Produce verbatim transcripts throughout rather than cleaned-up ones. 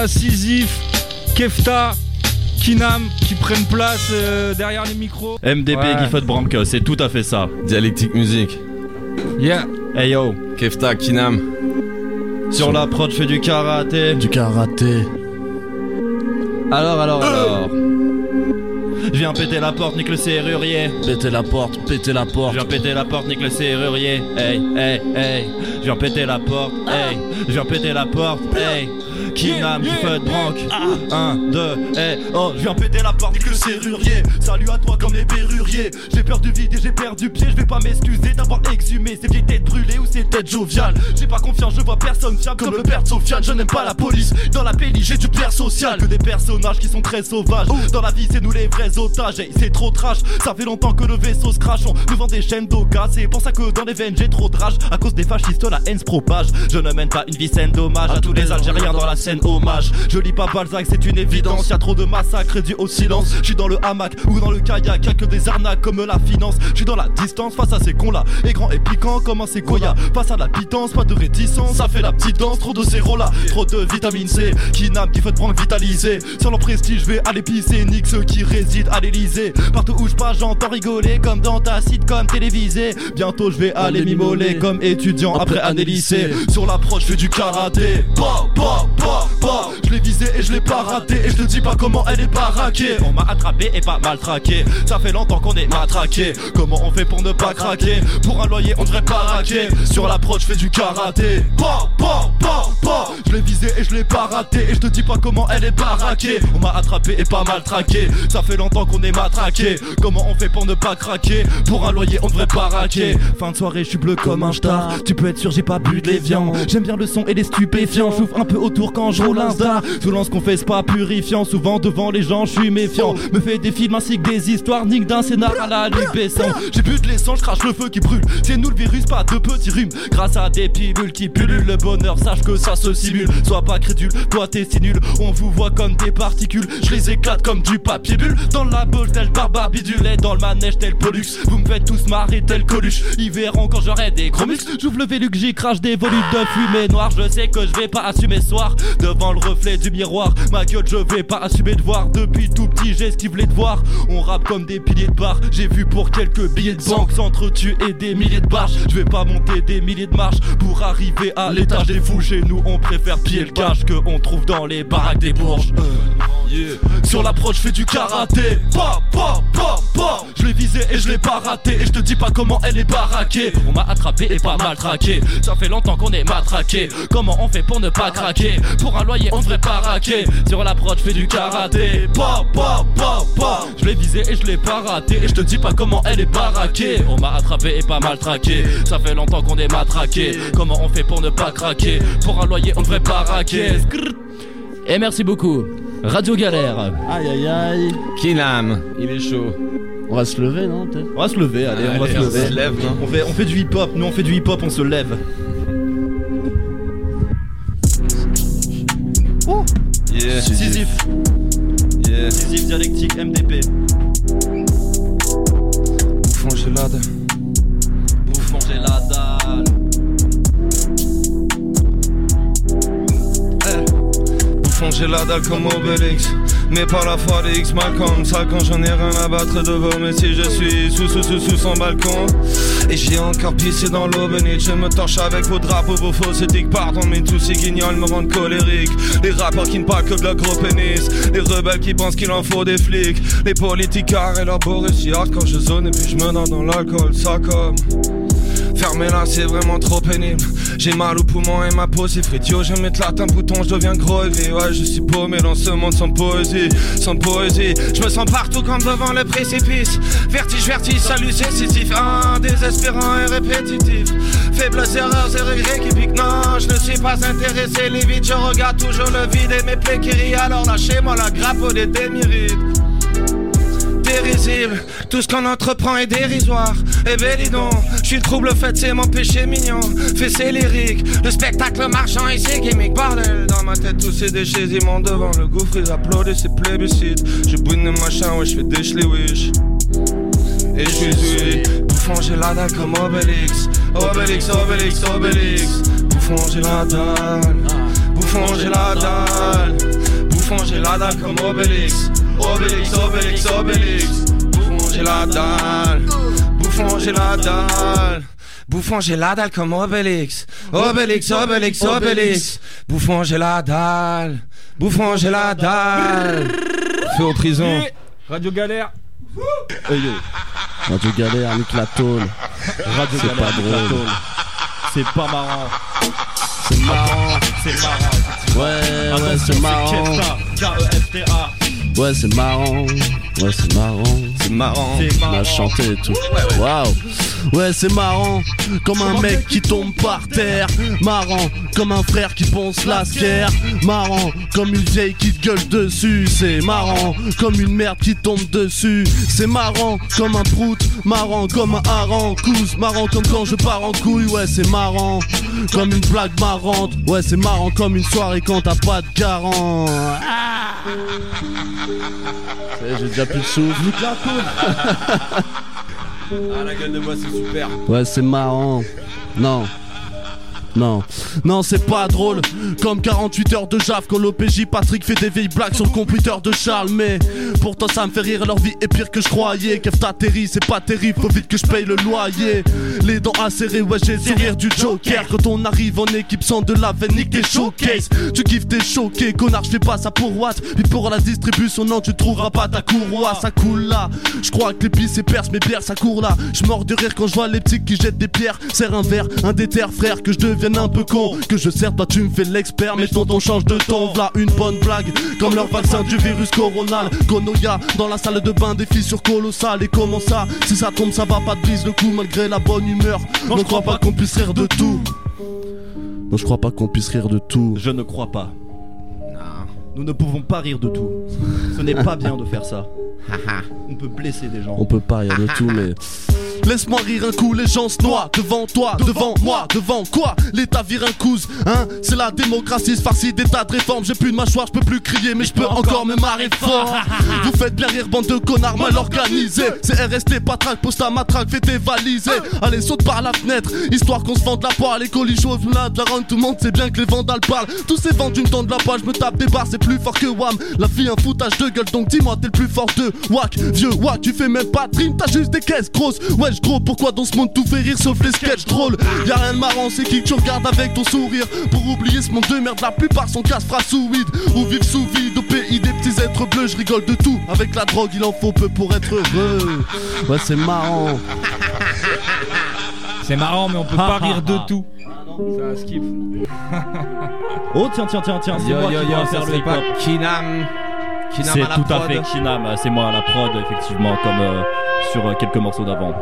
Sisyphe, Kefta, Kinam qui prennent place euh, derrière les micros. M D P, ouais. Gifford Branco, c'est tout à fait ça. Dialectique musique. Yeah. Hey yo. Kefta, Kinam. Sur la prod, je fais du karaté. Du karaté. Alors, alors, alors. Je viens péter la porte, nique le serrurier. Péter la porte, péter la porte. Je viens péter la porte, nique le serrurier. Hey, hey, hey. Je viens péter la porte, hey. Je viens péter la porte, hey. Kinam, Gifford Branco. un, deux, hey. Oh, je viens péter la porte, nique le serrurier. Salut à toi comme les berruriers. J'ai peur du vide et j'ai perdu pied. Je vais pas m'excuser d'avoir exhumé ces vieilles têtes brûlées ou ces têtes joviales. J'ai pas confiance, je vois personne fiable comme le père de Sofiane. Je n'aime pas la police. Dans la péli, j'ai du père social. Que des personnages qui sont très sauvages. Dans la vie, c'est nous les vrais otages. Hey, c'est trop trash. Ça fait longtemps que le vaisseau se crache. On nous vend des chaînes d'Oka. C'est pour ça que dans les veines, j'ai trop de rage. À cause des fascistes, la haine se propage. Je ne mène pas une vie saine d'hommage à tous les Algériens dans la scène hommage. Je lis pas Balzac, c'est une évidence. Y'a trop de massacres dû au silence. J'suis dans le hamac ou dans le kayak. Y'a que des arnaques comme la finance. J'suis dans la distance face à ces cons là. Et grand et piquant comme un séquoia. Face à la pitance, pas de réticence. Ça fait la petite danse, trop de zéro là. Trop de vitamine C. Kinam, Gifford Branco vitalisé. Sur leur prestige, j'vais aller pisser. Nique ceux qui résident à l'Elysée. Partout où j'passe, j'entends rigoler. Comme dans ta sitcom télévisée. Bientôt j'vais aller m'immoler comme étudiant après année lycée. Sur l'approche, j'fais du karaté. Bah, bah, bah, bah. Je l'ai visé et je l'ai pas raté. Et je te dis pas comment elle est baraquée. On m'a attrapé et pas mal traqué. Ça fait longtemps qu'on est matraqué. Comment on fait pour ne pas craquer? Pour un loyer on devrait pas raquer. Sur l'approche, j'fais du karaté. Bah, bah, bah, bah. Je l'ai visé et je l'ai pas raté. Et je te dis pas comment elle est baraquée. On m'a attrapé et pas mal traqué. Ça fait longtemps qu'on est matraqué. Comment on fait pour ne pas craquer? Pour un loyer on devrait pas raquer. Fin de soirée, je suis bleu comme un star. Tu peux être sûr, j'ai pas bu de l'évian. J'aime bien le son et les stupéfiants. J'ouvre un peu autour quand je roule un star. Selon ce qu'on fait, c'est pas purifiant. Souvent devant les gens, je suis méfiant. Me fais des films ainsi que des histoires. Nique d'un scénar à la Luc Besson. J'ai bu de l'essence, je crache le feu qui brûle. C'est nous le virus, pas de petits rhumes. Grâce à des pilules qui pullulent le bonheur, sache que ça se simule. Sois pas crédule, toi t'es si nul. On vous voit comme des particules. Je les éclate comme du papier bulle. Dans la boule tel barbabidule. Et dans le manège tel Pollux. Vous me faites tous marrer tel Coluche. Ils verront quand j'aurai des gros muscles. J'ouvre le Vélux, j'y crache des volutes de fumée noire. Je sais que je vais pas assumer ce soir. Devant le reflet du miroir, ma gueule je vais pas assumer de voir. Depuis tout petit j'esquive les devoirs. On rappe comme des piliers de bar. J'ai vu pour quelques billets de banque s'entretuer et des milliers de barges. Je vais pas monter des milliers de marches pour arriver à l'étage des fous. Chez nous on préfère piller le cash que on trouve dans les baraques des bourges. euh, yeah. Sur l'approche je fais du karaté. Pa, pa, pa, pa. Je l'ai visé et je l'ai pas raté. Et je te dis pas comment elle est baraquée. On m'a attrapé et pas mal traqué. Ça fait longtemps qu'on est matraqué. Comment on fait pour ne pas craquer? Pour un loyer on devrait pas raquer. Sur l'approche je fais du karaté. Pa, pa, pa, pa. Je l'ai visé et je l'ai pas raté. Et je te dis pas comment elle est baraquée. On m'a attrapé et pas mal traqué. Ça fait longtemps qu'on est matraqué. Comment on fait pour ne pas craquer? Pour un loyer on devrait pas raquer. Et merci beaucoup Radio Galère. Aïe aïe aïe. Kinam, il est chaud. On va se lever, non peut-être? On va se lever, allez, allez on va se lever. On se lève, hein. on, fait, on fait du hip-hop, nous on fait du hip-hop, on se lève. Oh yeah. Sisyphe. Yeah. Sisyphe, dialectique, M D P. Bouffon, j'ai la dalle. Bouffon, j'ai la dalle. Bouffon, j'ai la dalle comme Obélix. Mais par la foi des X Malcolm. Ça quand j'en ai rien à battre de vos. Mais si je suis sous sous sous sous son balcon. Et j'ai encore pissé dans l'eau bénite. Je me torche avec vos drapeaux, vos fausses éthiques. Pardon mais tous ces guignols me rendent colérique. Les rappeurs qui ne parlent que de leur gros pénis. Les rebelles qui pensent qu'il en faut des flics. Les politicards et leurs beaux récits hardcore. Je zone et puis je me donne dans l'alcool. Ça comme fermez là c'est vraiment trop pénible. J'ai mal au poumon et ma peau c'est fritio. Je m'éclate un bouton, je deviens gros et vie. Ouais je suis paumé dans ce monde sans poésie. Sans poésie, je me sens partout comme devant le précipice. Vertige, vertige, salut c'est Sisyphe. Un désespérant et répétitif. Faibles erreurs et regrets qui piquent. Non, je ne suis pas intéressé, les vides. Je regarde toujours le vide et mes plaies qui rient. Alors lâchez-moi la grappe au des démérites. Dérisoire, tout ce qu'on entreprend est dérisoire. Et bélidon, je suis le trouble fait, c'est mon péché mignon. Fessé lyrique, le spectacle marchand et c'est gimmick. Bordel, dans ma tête tous ces déchets ils montent devant le gouffre, ils applaudissent ces plébiscites. Je bouine de machin, ouais je fais des schliwish. Et je suis bouffon, j'ai la dalle comme Obélix. Obélix, Obélix, Obélix. Bouffon, j'ai la dalle. Bouffon, j'ai la dalle. la dalle comme Obélix. Obélix, Obélix, Obélix. Bouffon, j'ai la dalle. Bouffon, j'ai la dalle. Bouffon, j'ai la dalle comme Obélix. Obélix, Obélix, Obélix. Bouffon, j'ai la dalle. Bouffon, j'ai la dalle. Feu aux prisons. Radio Galère. Hey yo. Radio Galère, nique la tôle. Radio C'est Galère, pas nique la drôle. tôle. C'est pas marrant. C'est marrant. C'est marrant. Ouais, ouais, Attention, c'est marrant. Kefta, K E F T A. Ouais, c'est marrant. Ouais, c'est marrant. C'est marrant. C'est On a marrant. chanté et tout. Waouh. Ouais, c'est marrant. Comme un mec qui tombe par terre. Marrant. Comme un frère qui ponce la scare. Marrant. Comme une vieille qui te gueule dessus. C'est marrant. Comme une merde qui tombe dessus. C'est marrant. Comme un prout. Marrant. Comme un hareng. Cousse. Marrant comme quand je pars en couille. Ouais, c'est marrant. Comme une blague marrante. Ouais, c'est marrant comme une soirée quand t'as pas de garant. Ah. J'ai déjà plus de souffle. Ah, la gueule de bois, c'est super. Ouais, c'est marrant. Non. Non, non c'est pas drôle. Comme quarante-huit heures de jaf quand l'O P J Patrick fait des vieilles blagues sur le computer de Charles. Mais pourtant ça me fait rire, leur vie est pire que je croyais. Kefta Terry, c'est pas terrible, faut vite que je paye le loyer. Les dents acérées, ouais j'ai le sourire du Joker. Quand on arrive en équipe sans de la veine, nique tes showcase. Tu kiffes, t'es choqué, connard, je fais pas ça pour Watt. Puis pour la distribution, non tu trouveras pas ta courroie. Ça coule là, je crois que les pistes et percent, mes bières ça court là. Je mords de rire quand je vois les petits qui jettent des pierres. Serre un verre, un déter frère, que je devienne un peu con. Que je sers, toi tu me fais l'expert, mais tonton change de ton. V'là une bonne blague, comme leur vaccin du virus coronal. Gonoya, dans la salle de bain des fissures colossales. Et comment ça, si ça tombe ça va pas te brise le coup malgré la bonne humeur. Non je crois pas qu'on puisse rire de tout. Non je crois pas qu'on puisse rire de tout. Je ne crois pas. Nous ne pouvons pas rire de tout. Ce n'est pas bien de faire ça. On peut blesser des gens. On peut pas rire de tout mais... Laisse-moi rire un coup, les gens se noient devant toi, devant moi, devant quoi? L'État vire un couze, hein? C'est la démocratie, se farcie d'état de réforme. J'ai plus de mâchoire, je peux plus crier, mais je peux encore me marrer fort. Vous faites bien rire, bande de connards mal organisés. C'est R S T, patraque, pose ta matraque, fais tes valises. Allez, saute par la fenêtre, histoire qu'on se vende la poire. Les colis chauds, là, de la run, tout le monde sait bien que les vandales parlent. Tous ces vendus me tendent la poire, je me tape des barres, c'est plus fort que Wham. La vie, un foutage de gueule, donc dis-moi, t'es le plus fort de Wack. Vieux Wack, tu fais même pas de rime, t'as juste des caisses grosses. Ouais, gros, pourquoi dans ce monde tout fait rire sauf les sketchs drôles? Y'a rien de marrant, c'est qui que tu regardes avec ton sourire. Pour oublier ce monde de merde, la plupart sont casse-fras sous weed. Ou vivent sous vide au pays des petits êtres bleus. Je rigole de tout, avec la drogue il en faut peu pour être heureux. Ouais c'est marrant. C'est marrant mais on peut pas rire de tout. C'est un skip. Oh tiens tiens tiens tiens, c'est Yo moi yo qui yo, dois ça faire le serait pas hip-hop. Kinam. Kinam C'est à la tout à prod. fait Kinam, c'est moi à la prod effectivement comme euh, sur euh, quelques morceaux d'avant.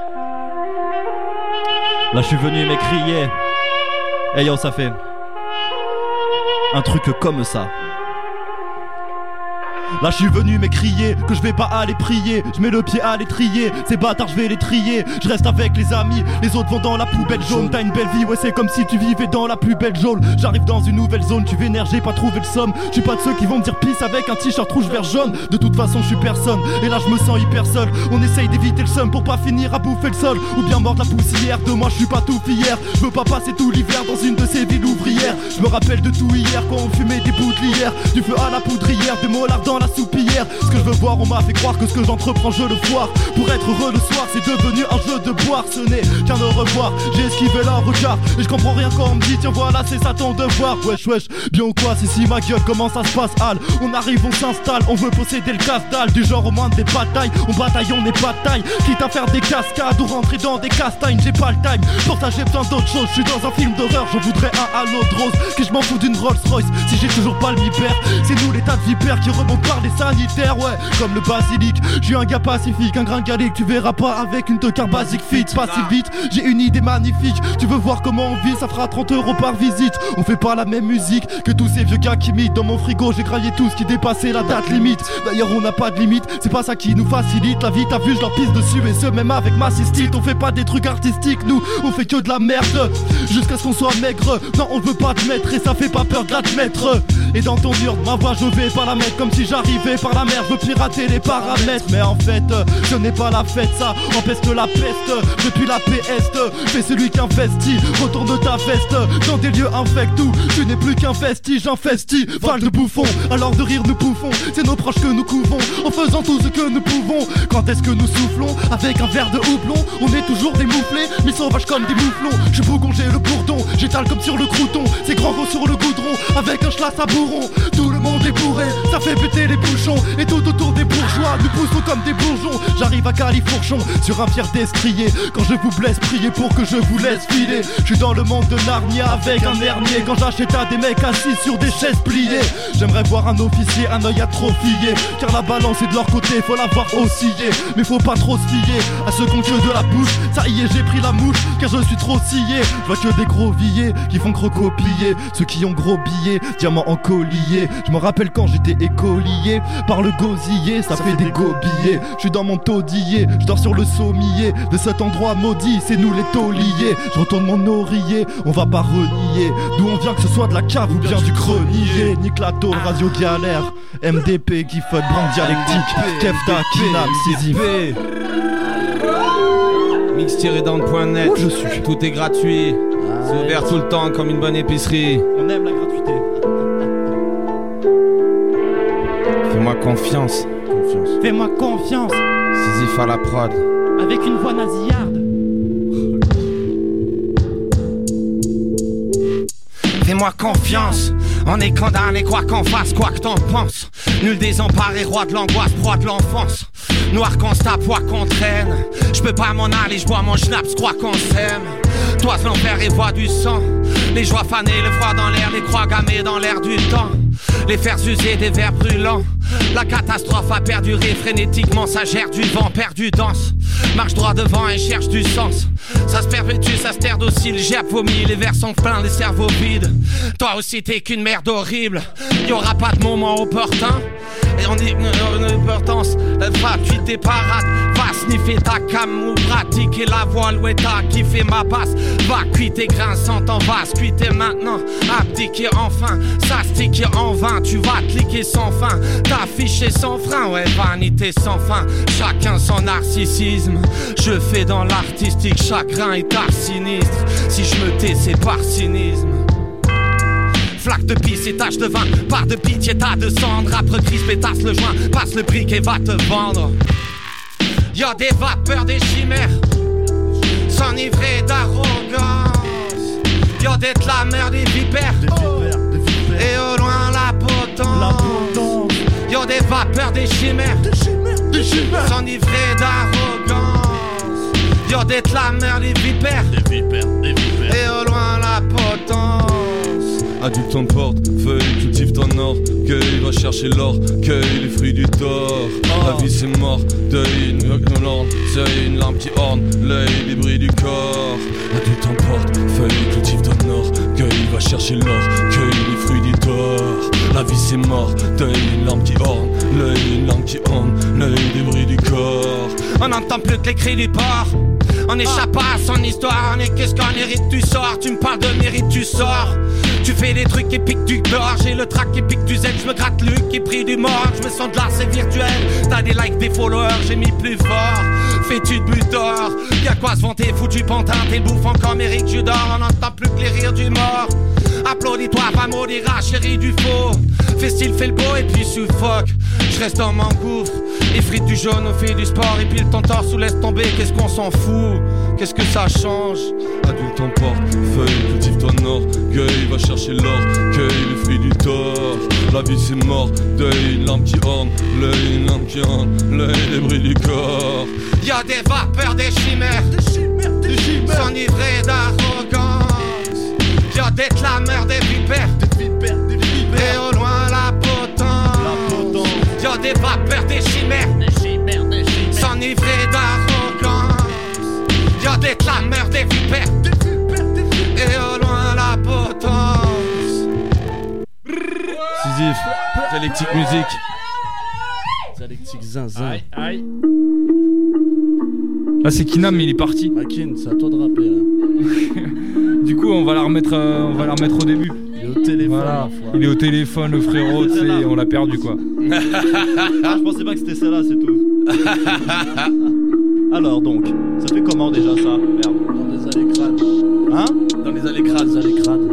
Là je suis venu m'écrier. Hey yo ça fait un truc comme ça. Là je suis venu m'écrier que je vais pas aller prier. Je mets le pied à l'étrier, ces bâtards je vais les trier. Je reste avec les amis, les autres vont dans la poubelle jaune. T'as une belle vie, ouais c'est comme si tu vivais dans la plus belle zone. J'arrive dans une nouvelle zone, tu vénères, j'ai pas trouvé le somme. Je suis pas de ceux qui vont me dire peace avec un t-shirt rouge vert jaune. De toute façon je suis personne, et là je me sens hyper seul. On essaye d'éviter le somme pour pas finir à bouffer le sol. Ou bien mordre la poussière, de moi je suis pas tout fier. Je veux pas passer tout l'hiver dans une de ces villes ouvrières. Je me rappelle de tout hier quand on fumait des poudrières. Du feu à la poudrière, des mollards dans la soupière. Ce que je veux voir, on m'a fait croire que ce que j'entreprends je le foire. Pour être heureux le soir, c'est devenu un jeu de boire. Ce n'est qu'un au revoir, j'ai esquivé leur regard. Et je comprends rien quand on me dit tiens voilà c'est ça ton devoir. Wesh wesh, bien ou quoi, c'est si ma gueule, comment ça se passe Al? On arrive, on s'installe, on veut posséder le casse-dalle. Du genre au moins des batailles, on bataille, on n'est pas de taille. Quitte à faire des cascades ou rentrer dans des castagnes, j'ai pas le time. Pour ça j'ai besoin d'autre chose, je suis dans un film d'horreur. J'en voudrais un à l'autre rose, que je m'en fous d'une Rolls Royce. Si j'ai toujours pas le mi-père, c'est nous l'état de vipère qui remonte par les sanitaires, ouais, comme le basilic. Je suis un gars pacifique, un gringalique. Tu verras pas avec une teucar basique fit. Pas si vite, j'ai une idée magnifique. Tu veux voir comment on vit, ça fera trente euros par visite. On fait pas la même musique que tous ces vieux gars qui mitent. Dans mon frigo j'ai graillé tout ce qui dépassait la date limite. D'ailleurs on n'a pas de limite, c'est pas ça qui nous facilite la vie. T'as vu je leur pisse dessus et ce même avec ma cystite. On fait pas des trucs artistiques, nous on fait que de la merde. Jusqu'à ce qu'on soit maigre, non on veut pas te mettre. Et ça fait pas peur de l'admettre. Et dans ton mur, ma voix je vais pas la mettre comme si j'avais J'arrivais par la mer, je veux pirater les paramètres. Mais en fait, euh, ce n'est pas la fête, ça empeste la peste. Depuis la P S, fais celui qui investit. Retourne ta veste dans des lieux infects où tu n'es plus qu'un vestige, un festi, val de bouffon. Alors de rire nous bouffons, c'est nos proches que nous couvons en faisant tout ce que nous pouvons. Quand est-ce que nous soufflons avec un verre de houblon? On est toujours des mouflés, mais sauvages comme des mouflons. Je bougon, j'ai le bourdon, j'étale comme sur le crouton. C'est grand gros sur le goudron, avec un schlass à bourron. Tout le monde est bourré, ça fait péter les bouchons. Et tout autour des bourgeois, nous poussons comme des bourgeons. J'arrive à Califourchon, sur un pierre destrier. Quand je vous blesse, priez pour que je vous laisse filer. Je suis dans le monde de Narnia avec un hernier. Quand j'achète à des mecs assis sur des chaises pliées. J'aimerais voir un officier, un œil atrophillé. Car la balance est de leur côté, faut la voir osciller. Mais faut pas trop se fier à ceux qu'on que de la bouche. Ça y est, j'ai pris la mouche, car je suis trop scié. Je vois que des gros billets qui font que recopiller ceux qui ont gros billets, diamants en collier. Je me rappelle quand j'étais écolier, par le gosier, ça, ça fait, fait des gobillets. Je suis dans mon taudillet, je dors sur le sommier de cet endroit maudit, c'est nous les tauliers. Je retourne mon oreiller, on va pas renier d'où on vient, que ce soit de la cave ou bien du grenier. Nique la tôle, radio galère, M D P, Gifford, brand dialectique, Kefta, Kinam, Sisyphe. mix tiret down point net. Où je suis. Tout est gratuit. Ah, c'est ouvert tout le temps comme une bonne épicerie. On aime la gratuité. Fais-moi confiance. Confiance. Fais-moi confiance. Sisyphe à la prod. Avec une voix nasillarde. Fais-moi confiance. On est condamné quoi qu'on fasse, quoi que t'en penses. Nul désemparé, roi de l'angoisse, proie de l'enfance. Noir qu'on se tape, quoi qu'on traîne. J'peux pas m'en aller, j'bois mon schnaps, crois qu'on s'aime. Toise l'enfer et voix du sang. Les joies fanées, le froid dans l'air, les croix gammées dans l'air du temps. Les fers usés des vers brûlants. La catastrophe a perduré frénétiquement, ça gère du vent, perdu danse. Marche droit devant et cherche du sens. Ça se perpétue, ça se terre docile, j'ai vomi, les vers sont pleins, les cerveaux vides. Toi aussi t'es qu'une merde horrible. Y'aura pas de moment opportun. Et on dit une importance, va cuiter parade, va sniffer ta cam ou pratiquer la voile, ouais t'as kiffé ma basse. Va cuiter grinçante en vase, cuiter maintenant, abdiquer enfin, s'astiquer en vain, tu vas cliquer sans fin, t'afficher sans frein, ouais vanité sans fin, chacun son narcissisme, je fais dans l'artistique, chagrin et art sinistre, si je me tais c'est par cynisme. Flaque de pisse et tache de vin, part de pitié, tas de cendre. Après crisp et tasse le joint, passe le brick et va te vendre. Y'a des vapeurs, des chimères, s'enivrer d'arrogance. Y'a des clameurs, des vipères, des vipères, des vipères. Et au loin la potence. Y'a des vapeurs, des chimères, des chimères, des chimères. S'enivrer d'arrogance. Y'a des clameurs, des vipères, des vipères, des vipères. Et au loin la potence. Adulte en porte, feuille, cultive ton orgueil, va chercher l'or, cueille les fruits du tort. Oh. La vie c'est mort, deuil, une l'orne, seuil, une lampe qui orne l'œil, les bruits du corps. Adulte en porte, feuille, cultive ton orgueil, va chercher l'or, cueille les fruits du tort. La vie c'est mort, deuil, une lampe qui orne l'œil, une lampe qui orne l'œil, les bruits du corps. On n'entend plus que les cris du porc. On échappe à son histoire, on est qu'est-ce qu'on hérite, tu sors. Tu me parles de mérite, tu sors. Tu fais des trucs qui piquent du d'or. J'ai le track qui pique du zen, je me gratte le qui prie du mort. Je me sens de l'art, c'est virtuel. T'as des likes, des followers, j'ai mis plus fort. Fais-tu de but d'or? Y'a quoi se vanter, foutu pantin. T'es le bouffon comme Eric Judor. On n'entend plus que les rires du mort. Applaudis-toi, va maudira, chérie du faux. Fais style, fais le beau et puis suffoque. Je reste dans mon gouffre. Effrite du jaune au fil du sport. Et puis le ton torse ou laisse tomber, qu'est-ce qu'on s'en fout? Qu'est-ce que ça change? Adulte en porte, feuille, cultive ton orgueil, va chercher l'or, cueille les fruits du tort. La vie c'est mort, deuil, une lampe qui orne l'œil, une lampe qui orne l'œil, les bruits du corps. Y'a des vapeurs, des chimères, des chimères, des chimères, s'enivrer d'arrogance. Y'a des clameurs, des vipères, des vipères, des vipères. Et au loin la potence, la potence. Y'a des vapeurs, des chimères, des chimères, des chimères, s'enivrer d'arrogance. Y'a des clameurs, des vipères, des vipères, des vipères. Et au loin la potence. Sisyphe, dialectique musique. Dialectique zinzin. Aïe, aïe. Là c'est Kinam mais il est parti. Makin, c'est à toi de rapper là. Du coup on va la remettre, euh, on va la remettre au début. Yo au téléphone. Voilà. Il est au téléphone, le frérot, tu sais, on l'a perdu quoi. Ah, je pensais pas que c'était celle-là, c'est tout. Alors donc, ça fait comment déjà ça? Merde. Dans les allées crades. Hein? Dans les allées crades, les allées crades.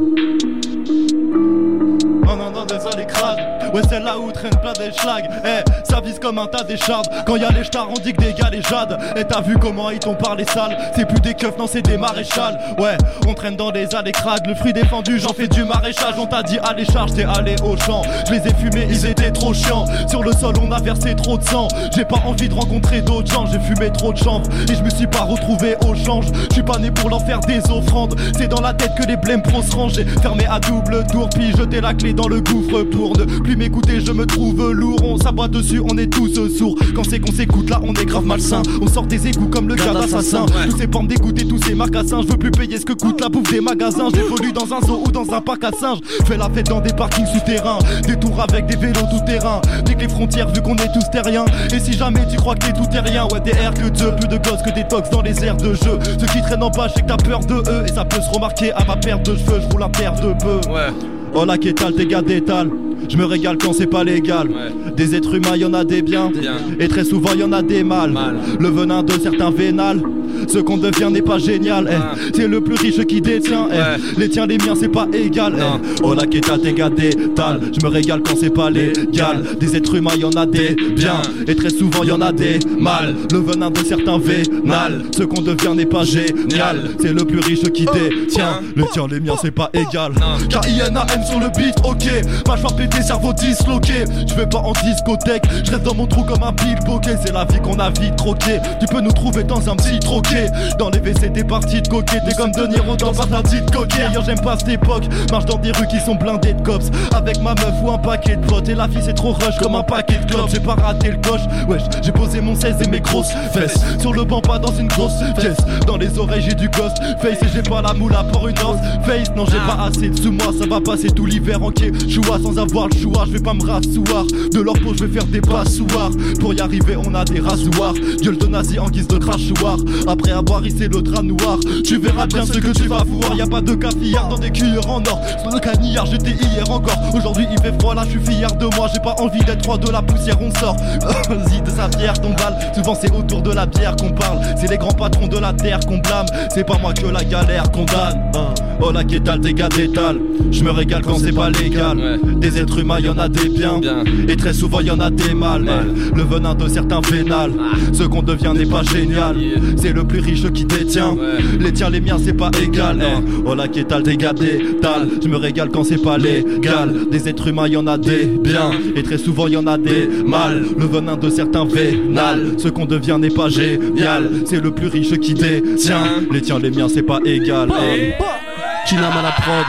Non, non, non, des allées crades. Ouais, c'est là où traîne plein des schlags. Eh, ça vise comme un tas d'échardes. Quand y'a les stars, on dit que des gars les jades. Et t'as vu comment ils t'ont parlé sale? C'est plus des keufs, non, c'est des maréchals. Ouais, on traîne dans des allées crades. Le fruit défendu, j'en fais du maraîchage. On t'a dit allez charge, t'es allé au champ. Je les ai fumés, ils étaient trop chiants. Sur le sol, on a versé trop de sang. J'ai pas envie de rencontrer d'autres gens. J'ai fumé trop de chanvre et je me suis pas retrouvé au change. Je suis pas né pour leur faire des offrandes. C'est dans la tête que les blêmes pros se rangent. J'ai fermé à double tour, puis jeté la clé dans le gouffre pour ne plus m'écouter. Je me trouve lourd, on s'abat dessus, on est tous sourds. Quand c'est qu'on s'écoute, là on est grave malsain. On sort des égouts comme le gars d'assassin. Tous ces bandes dégoûtées, tous ces marcassins. Je veux plus payer ce que coûte la bouffe des magasins. J'évolue dans un zoo ou dans un parc à singes. Fais la fête dans des parkings souterrains. Des tours avec des vélos tout terrain. Dès que les frontières, vu qu'on est tous terriens. Et si jamais tu crois que t'es tout terrien, ouais, des airs que Dieu. Plus de gosses que des tox dans les airs de jeu. Ceux qui traînent en bas, je sais que t'as peur de eux. Et ça peut se remarquer à ma paire de cheveux. Je roule un paire de bœufs. Ouais. Oh la qu'étale, tes gars d'étale. Je me régale quand c'est pas légal. Ouais. Des êtres humains, y'en a des biens. Bien. Et très souvent y'en a des mâles. Mal. Le venin de certains vénales. Ce qu'on devient n'est pas génial. Eh. Ah. C'est le plus riche qui détient. Eh. Ouais. Les tiens, les miens, c'est pas égal. Non. Eh. Oh la qu'étale, tes gars d'étale. Je me régale quand c'est pas légal. Des êtres humains, y'en a des biens. Et très souvent y'en a des mâles. Le venin de certains vénales. Ce qu'on devient n'est pas génial. C'est le plus riche qui détient. Les tiens, les miens, c'est pas égal. K I N A M sur le beat, ok. Mâchoire pété, cerveau disloqué. Je vais pas en discothèque, je reste dans mon trou comme un pickpocket. C'est la vie qu'on a vite troqué. Tu peux nous trouver dans un petit troquet. Dans les W C des parties de coquet. T'es comme De Niro dans un parti de coquet. Yo, j'aime pas cette époque. Marche dans des rues qui sont blindées de cops. Avec ma meuf ou un paquet de potes. Et la fille c'est trop rush comme un paquet de clopes. J'ai pas raté le coche. Wesh, j'ai posé mon seize et mes grosses fesses. Sur le banc, pas dans une grosse pièce. Dans les oreilles j'ai du ghost face. Et j'ai pas la moule à pour une horse face. Non, j'ai pas assez de sous moi. Ça va passer tout l'hiver entier. Choua sans avoir le choix. Je vais pas me rasseoir. De leur peau je vais faire des passoires. Pour y arriver on a des rasoirs. Gueule de nazi en guise de crachoir. Après avoir hissé le drap noir, tu verras bien ce que tu vas voir. Y'a pas de cafillard dans des cuillères en or. Sur le canillard j'étais hier encore. Aujourd'hui il fait froid là je suis fier de moi. J'ai pas envie d'être roi de la poussière on sort. Vas-y de sa pierre ton balle. Souvent c'est autour de la bière qu'on parle. C'est les grands patrons de la terre qu'on blâme. C'est pas moi que la galère condamne. Oh la qu'étale des gars d'étale. Je me régale quand c'est pas légal. Ouais. Des êtres humains y'en a des biens. Bien. Et très souvent y'en a des mâles. Mal. Le venin de certains vénales. Ce qu'on devient n'est pas génial. Yeah. C'est le plus riche qui détient. Ouais. Les tiens les miens c'est pas égal. Non. Eh. Oh la qu'étale des gars d'étale. Je me régale quand c'est pas légal. Des êtres humains y'en a des biens. Et très souvent y'en a des mâles. Le venin de certains vénales. Ce qu'on devient n'est pas génial. C'est le plus riche qui détient. Les tiens les miens c'est pas égal. Eh. Kinam à la prod.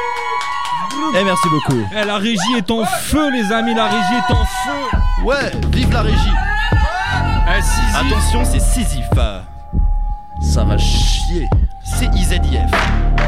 Eh merci beaucoup. Eh, la régie est en feu les amis, la régie est en feu. Ouais, vive la régie. Eh, Sisyphe. Attention c'est Sisyphe. Ça va chier. C I Z I F.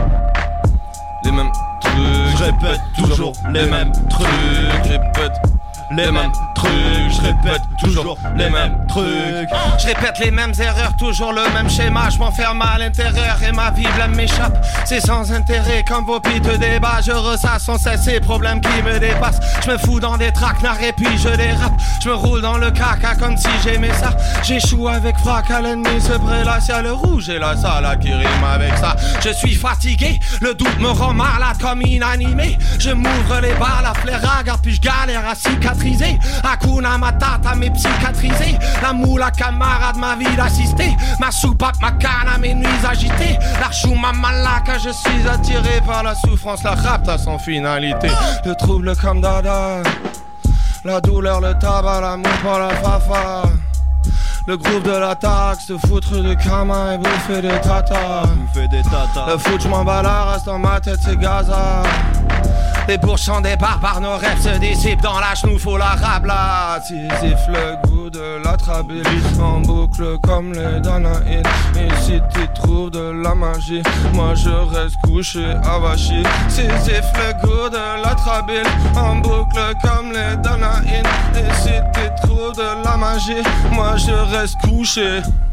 Les mêmes trucs, Je répète toujours les mêmes trucs. je répète Les mêmes trucs, je répète toujours les mêmes trucs. Je répète les mêmes erreurs, toujours le même schéma. Je m'enferme à l'intérieur et ma vie blême m'échappe. C'est sans intérêt quand vos pites débat. Je ressasse sans cesse ces problèmes qui me dépassent. Je me fous dans des traquenards et puis je dérape. Je me roule dans le caca comme si j'aimais ça. J'échoue avec fracas, l'ennemi se prélasse. Y'a le rouge et la salle qui rime avec ça. Je suis fatigué, le doute me rend malade comme inanimé. Je m'ouvre les balles à flairaga, puis je galère à cicatriser. Hakuna Matata m'est psychiatrisé. La moule à camarade ma vie d'assister. Ma soupape, ma canne à mes nuits agitées. L'archou, ma malaka, je suis attiré par la souffrance. La rapte à son finalité. Le trouble comme dada. La douleur, le tabac, l'amour pour la fafa. Le groupe de la taxe, se foutre de crama et bouffer des tatas. Bouffer des tatas. Le foot, j'm'en bats la race dans ma tête, c'est Gaza. Les bourges sont des barbares, nos rêves se dissipent dans la chenou, faut la rabla. Sisyphe, le goût de la trabille, en boucle comme les Danaïdes. Et si tu trouves de la magie, moi je reste couché avachi. Sisyphe, le goût de la trabille, en boucle comme les Danaïdes. Et si tu trouves de la magie, moi je reste couché.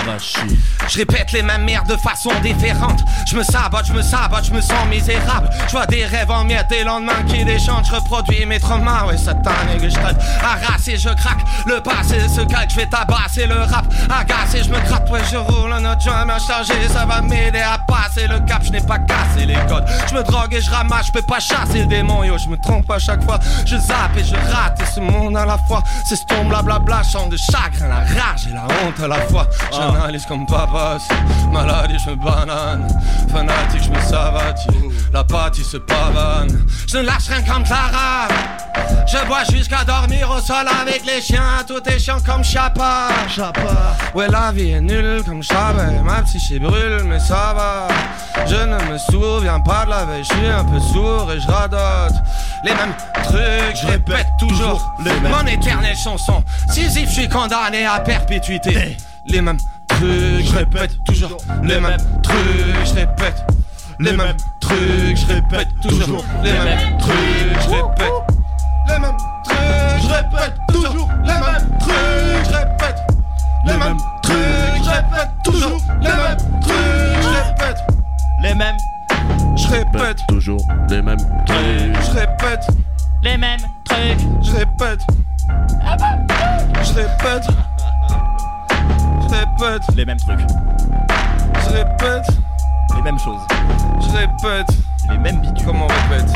Kavachi. Je répète les mêmes merdes de façon différente. Je me sabote, je me sabote, je me sens misérable. Je vois des rêves en miettes et lendemain qui déchantent. Je reproduis mes traumas, ouais satané que je traite. Arrassé, je craque, le passé se calque. Je vais tabasser le rap, agacé, je me gratte. Ouais je roule un autre joint à charger. Ça va m'aider à passer le cap, je n'ai pas cassé les codes. Je me drogue et je ramasse, je peux pas chasser le démon. Yo je me trompe à chaque fois, je zappe et je rate. Et ce monde à la fois, c'est ce ton blablabla. Chante de chagrin, la rage et la honte à la fois. J'analyse comme papa, maladie je me banane. Fanatique je me savate, l'apathie se pavane. Je ne lâche rien comme Clara. Je bois jusqu'à dormir au sol avec les chiens. Tout est chiant comme Chapa. Chapa. Ouais la vie est nulle comme Chapa. Ma psyché brûle mais ça va. Je ne me souviens pas de la veille. Je suis un peu sourd et je radote. Les mêmes trucs, je répète toujours les mêmes. Mon éternelle chanson. Sisyphe, je suis condamné à perpétuité. Les mêmes trucs, je répète toujours les mêmes trucs, je répète les mêmes trucs, je répète toujours les mêmes trucs, je répète les mêmes trucs, je répète toujours les mêmes trucs, je répète les mêmes trucs, je répète toujours les mêmes trucs, je répète les mêmes, je répète toujours les mêmes trucs, je répète les mêmes trucs, je répète, je répète. Je répète, les mêmes trucs, je répète, les mêmes choses, je répète, les mêmes bidules. Comment on répète?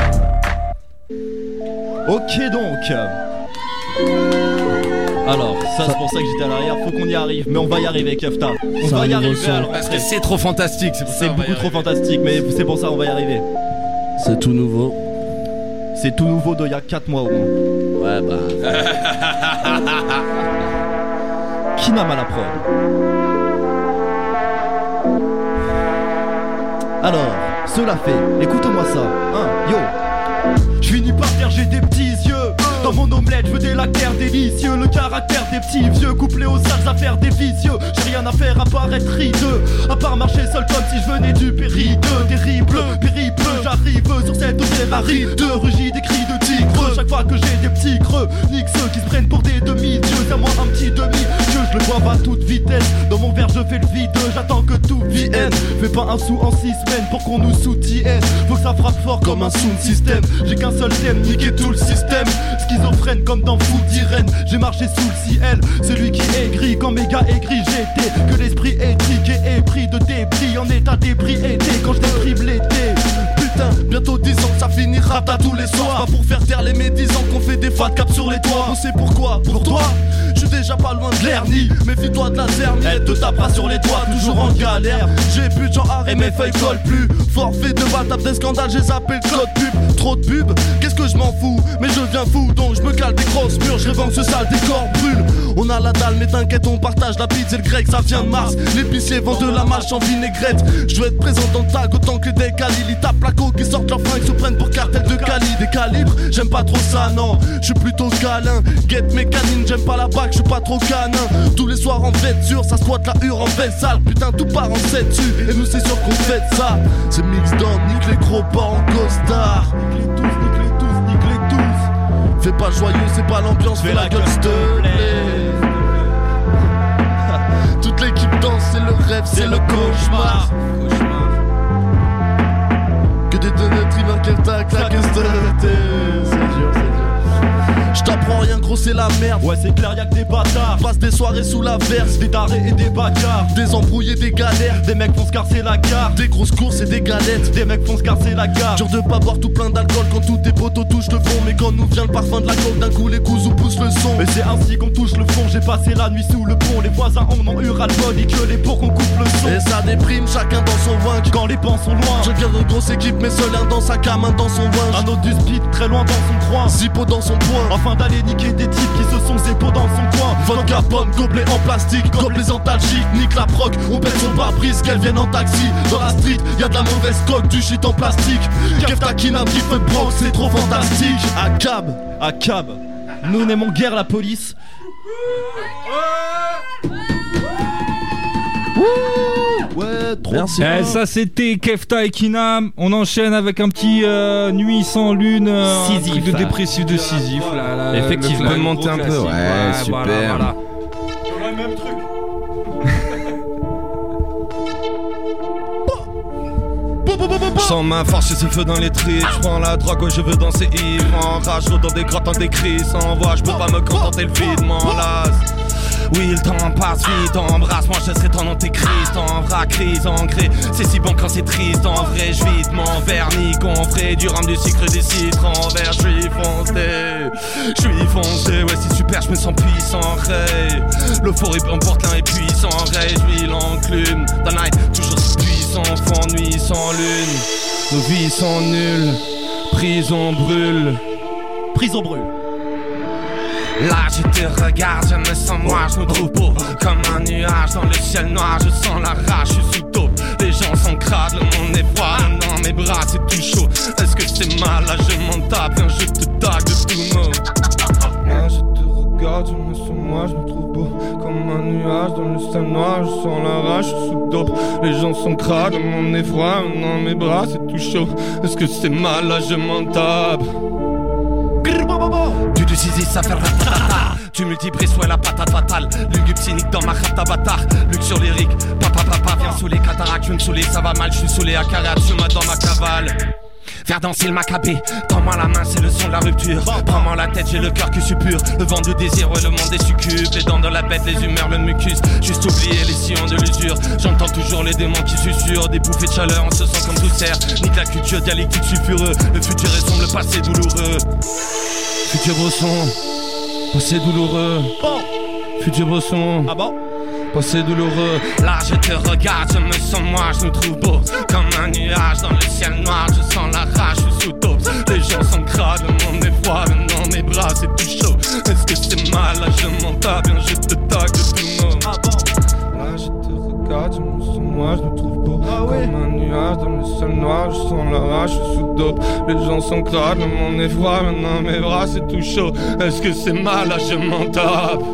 Ok donc. Alors, ça c'est pour ça que j'étais à l'arrière, faut qu'on y arrive, mais on va y arriver Kefta. On Ça va y arrive arriver au à sol. la Parce que rentrée. c'est trop fantastique, c'est pour ça C'est on va y beaucoup trop arriver. fantastique, mais c'est pour ça on va y arriver. C'est tout nouveau. C'est tout nouveau d'il y a quatre mois au moins. Ouais bah. Kinam à la prod. Alors, cela fait, écoute-moi ça, hein, yo. Je finis par dire j'ai des petits yeux. Dans mon omelette, je veux des lactaires délicieux. Le caractère des petits vieux, couplé aux sales affaires des vicieux. J'ai rien à faire à part être rideux, à part marcher seul comme si je venais du périlleux. Terrible, périple, j'arrive sur cette terre aride. De rugis, des cris de tigre. Chaque fois que j'ai des petits creux, nique ceux qui se prennent pour des demi-dieux. C'est à moi un petit demi-dieu, je le bois à toute vitesse. Dans mon verre, je fais le vide, j'attends que tout vienne. Fais pas un sou en six semaines pour qu'on nous soutienne. Faut que ça frappe fort comme un sound system. J'ai qu'un seul thème, niquer tout le système. Schizophrène comme dans Foot d'Irène. J'ai marché sous le ciel, celui qui aigrit quand mes gars aigris j'étais. Que l'esprit éthique et épris de débris. En état d'ébriété quand je déprime l'été. Putain, bientôt dix ans, ça finira à tous les soirs. Pas pour faire taire les médisants qu'on fait des fat caps sur les toits. On sait pourquoi, pour toi, je suis déjà pas loin de l'hernie. Méfie-toi de la zermie, elle te tapera sur les doigts, toujours en galère. J'ai plus de genre et mes feuilles collent plus. Forfait de balle, tape des scandales, j'ai zappé le code pub. Trop de pub, qu'est-ce que je m'en fous, mais je viens fou, donc je me cale des grosses murs, je rêve que ce sale décor brûle. On a la dalle, mais t'inquiète, on partage la pizza et le grec, ça vient de Mars. L'épicier vend de la mâche en vinaigrette. Je veux être présent dans le tag autant que des Khalil. Ils tapent la coke, ils sortent leur fringues, se prennent pour cartel de Cali. Des calibres, j'aime pas trop ça, non, je suis plutôt câlin. Guette mes canines, j'aime pas la bague, je suis pas trop canin. Tous les soirs en vêture, ça squatte la hure en veste sale. Putain, tout part en sept dessus, et nous c'est sûr qu'on fait ça. C'est mix down, nique les gros bords en costard. Nique les tous, nique les tous, nique les tous. Fais pas joyeux, c'est pas l'ambiance, fais la gueule, s'il te plaît. Toute l'équipe danse, c'est le rêve, c'est le cauchemar. Que des données trimes, qu'elle t'a claqué, c'est dur, c'est dur. J't'apprends rien gros c'est la merde. Ouais c'est clair y'a que des bâtards. Passe des soirées sous la verse. Des tarés et des bagarres. Des embrouillés, des galères. Des mecs font se casser la gare. Des grosses courses et des galettes. Des mecs font se casser la gare. Dur de pas boire tout plein d'alcool quand tous tes potos touchent le fond. Mais quand nous vient le parfum de la coke, d'un coup les cousous poussent le son. Mais c'est ainsi qu'on touche le fond. J'ai passé la nuit sous le pont. Les voisins en ont eu ras-le-bol et que les pour qu'on coupe le son. Et ça déprime chacun dans son wink. Quand les pans sont loin. Je garde une grosse équipe mais seul un dans sa cam, un dans son wink. Un autre du speed très loin dans son coin. Zippo dans son poing. Afin d'aller niquer des types qui se sont zépo dans son coin. Vodka pomme, gobelet en plastique, gobelet antalgiques, nique la proc, on pète son pare-brise, qu'elle vienne en taxi. Dans la street, y'a de la mauvaise coque, du shit en plastique. Kefta Kinam qui fait Bronx, c'est trop fantastique. À cab, à cab, nous n'aimons guère la police. Ouais, trop merci. Eh, ça c'était Kefta et Kinam. On enchaîne avec un petit euh, Nuit sans lune, euh, un truc de dépressif de Sisyphe. Là, là, effectivement, le, le monter un peu, classique. ouais, super. Voilà, voilà. le même truc. J'sens ma force et ce feu dans les tripes. J'prends la drogue, ouais je veux danser ivre. En rage, dans des grottes, dans des cris. Sans voix, j'peux pas me contenter, le vide m'enlace. Oui, le temps passe vite, embrasse-moi, je serai ton antéchrist. En vrac, crise, ancré, c'est si bon quand c'est triste. En vrai, je vite mon vernis gonflé. Du rhum, du sucre, des citres en verre. J'suis foncé, j'suis foncé. Ouais, c'est super, j'me sens puissant, Ray. L'euphorie emporte l'un et puissant, Ray. J'vis l'enclume, dans night, toujours si puissant. Fond nuit sans lune, nos vies sont nulles. Prison brûle, prison brûle. Là je te regarde, je me sens moi, je me trouve beau comme un nuage dans le ciel noir, je sens la rage, je suis sous dope. Les gens sont crades, le monde est froid, dans mes bras c'est tout chaud. Est-ce que c'est mal, là je m'en tape, viens je te tag de tout mot. Là je te regarde, je me sens moi, je me trouve beau comme un nuage dans le ciel noir, je sens la rage, je suis sous dope. Les gens sont crades, le monde est froid, dans mes bras c'est tout chaud. Est-ce que c'est mal, là je m'en tape. Tu te saisis, ça fait ratatata. Tu multiplies, soit la patate fatale. Lugubre cynique dans ma rata bâtard. Luxure lyrique, papa papa viens sous les cataractes. Je vais me saouler, ça va mal, je suis saoulé à carré. Tu m'as dans ma cavale. Faire danser le macabé, tends-moi la main, c'est le son de la rupture. Prends-moi la tête, j'ai le cœur qui suppure. Le vent du désir, ouais, le monde est succube. Les dents de la bête, les humeurs, le mucus. Juste oublier les sillons de l'usure. J'entends toujours les démons qui susurrent. Des bouffées de chaleur, on se sent comme tout serre. Nique la culture dialectique sulfureux. Le futur est sombre, le passé douloureux. Futur beau son, passé douloureux. Futur beau son. Ah bon? Passé douloureux. Là je te regarde, je me sens moi, je me trouve beau comme un nuage dans le ciel noir, je sens la rage, je suis sous dope. Les gens sont crades, le monde est froid, dans mes bras c'est tout chaud. Est-ce que c'est mal, là je m'en tape, viens je te tag de tout mot. Ah bon? Là je te regarde, je me sens moi, je me trouve beau ah ouais. Comme un nuage dans le ciel noir, je sens la rage, je suis sous dope. Les gens sont crades, le monde est froid, dans mes bras c'est tout chaud. Est-ce que c'est mal, là je m'en tape.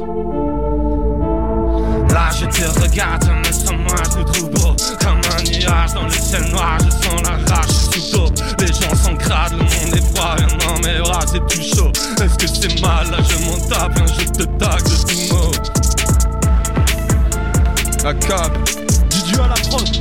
Là je te regarde, je me sens moi, je me trouve beau comme un nuage dans le ciel noir, je sens la rage, je suis dope. Les gens sont crades, le monde est froid, dans mes bras c'est tout chaud. Est-ce que c'est mal, là je m'en tape, viens je te tag de tout mot. La cap, Dudu à la prod.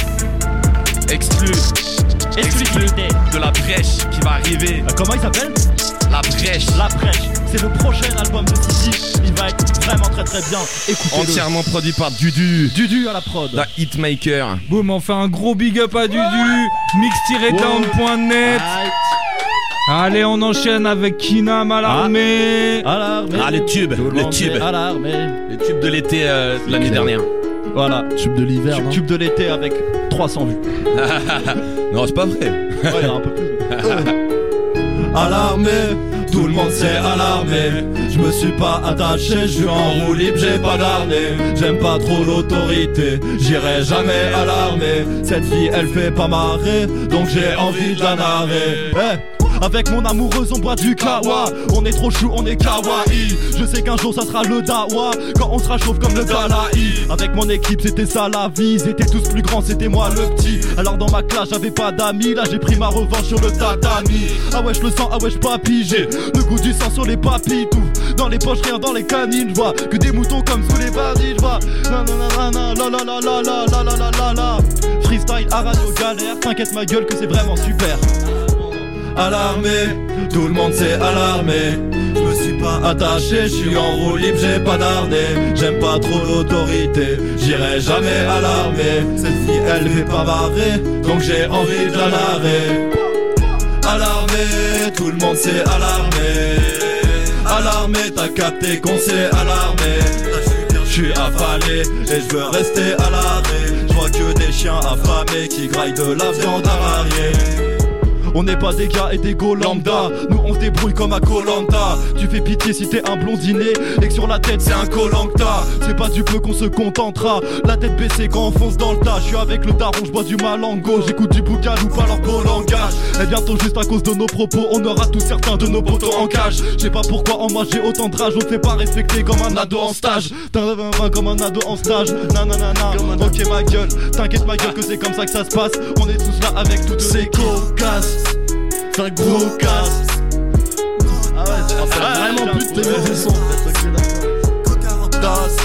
Exclu, exclusivité de la brèche qui va arriver. euh, Comment il s'appelle? La brèche. La brèche, c'est le prochain album de Sissi. Il va être vraiment très très bien. Écoutez-le. Entièrement produit par Dudu. Dudu à la prod. La hitmaker. Boum, on fait un gros big up à Dudu. mix tiret down point net. Allez, on enchaîne avec Kinam à l'armée. À l'armée. Ah, les tubes, les tubes. À l'armée. Les tubes de l'été euh, l'année dernière. Voilà. Tube de l'hiver. Tube, tube de l'été avec trois cents vues. Non, c'est pas vrai. Ouais, il y a un peu plus. À l'armée, tout le monde sait à l'armée. Je me suis pas attaché, je suis en roue libre, j'ai pas d'arnais. J'aime pas trop l'autorité, j'irai jamais à l'armée. Cette fille elle fait pas marrer, donc j'ai envie de la narrer. Hey. Avec mon amoureuse on boit du kawa. On est trop chou, on est kawaii. Je sais qu'un jour ça sera le dawa, quand on sera chauve comme le Dalaï. Avec mon équipe c'était ça la vie. Ils étaient tous plus grands, c'était moi le petit. Alors dans ma classe j'avais pas d'amis. Là j'ai pris ma revanche sur le tatami. Ah ouais je le sens, ah ouais je papille. J'ai le goût du sang sur les papilles. Tout dans les poches, rien dans les canines. J'vois que des moutons comme sous les bandits. J'vois nanana la la la la la la la la la la. Freestyle à radio galère. T'inquiète ma gueule que c'est vraiment super. À l'armée, tout le monde sait à l'armée. Je me suis pas attaché, je suis en roue libre, j'ai pas d'arnais. J'aime pas trop l'autorité, j'irai jamais à l'armée. Cette fille elle fait pas marrer, donc j'ai envie de la narrer. À l'armée, tout le monde sait à l'armée. À l'armée, t'as capté qu'on sait à l'armée. Je suis affalé et je veux rester à l'arrêt. Je vois que des chiens affamés qui graillent de la viande avariée. On n'est pas des gars et des go lambda. Nous on se débrouille comme à Koh-Lanta. Tu fais pitié si t'es un blondinet et que sur la tête c'est un Koh-Lanta. C'est pas du peu qu'on se contentera. La tête baissée quand on fonce dans le tas. Je suis avec le daron, je bois du malango. J'écoute du boucan ou pas leur beau langage. Et bientôt juste à cause de nos propos on aura tous certains de nos potos en cage. Je sais pas pourquoi en moi j'ai autant de rage. On te fait pas respecter comme un ado en stage. T'as un comme un ado en stage. Nanana. Ok ma gueule, t'inquiète ma gueule que c'est comme ça que ça se passe. On est tous là avec toutes ces cocasses. C'est un gros casse. Ah ouais, c'est vraiment plus de tes mauvais sons. Das,